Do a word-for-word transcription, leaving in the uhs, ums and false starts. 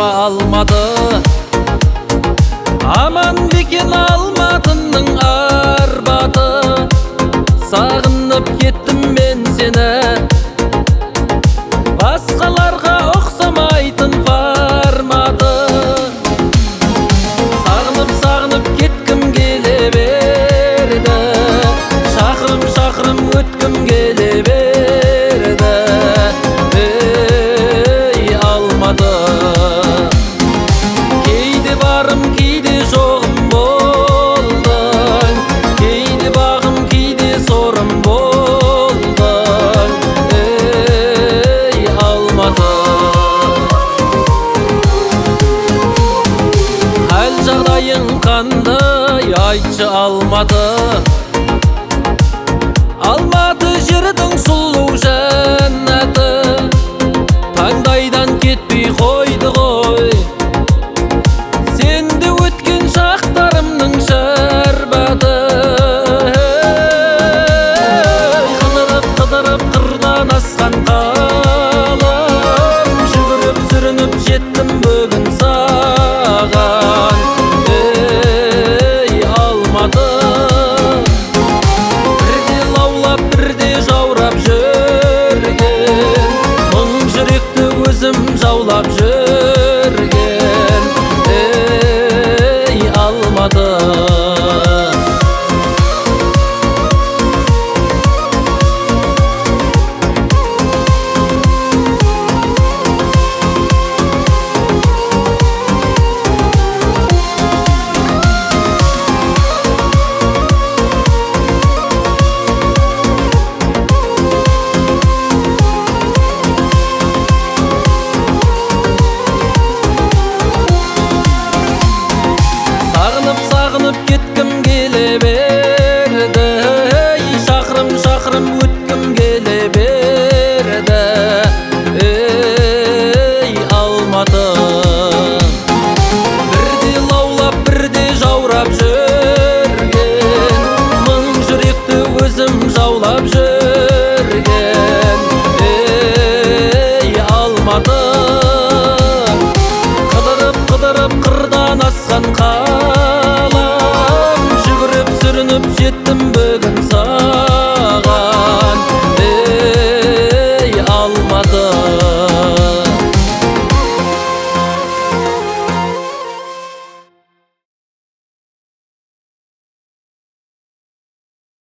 таба алмады. Аман бекен Алматының арбаты, сағынып кеттім мен сені. Басқаларға ұқсамайтын форматы, сағынып-сағынып кеткім келе берді. Шақырым-шақырым өткім келе берді. Ей Алматы, кейде барым, кейде жоғым болдың. Кейде бағым, кейде сорым болдың. Ей Алматы, хәл жағдайың қандай, айтшы Алматы. Алматы жердің сұлу жәннаты, таңдайдан кетпей қойды ғой. Сенде өткен шақтарымның шәрбаты. Қыдырып-қыдырып қырдан асқан қалам, жүгіріп-сүрініп жеттім бүгін саған. Ей Алматы, бірде лаулап, бірде жаурап жүрген, мың жүректі өзім жаулап жүрген. Ей Алматы, сағынып кеткім келе берді. Шақырым-шақырым өткім келе берді. Ей Алматы, бірде лаулап, бірде жаурап жүрген, мың жүректі өзім жаулап жүрген. Ей Алматы, қыдырып-қыдырып қырдан асқан қалам, жүгіріп-сүрініп жеттім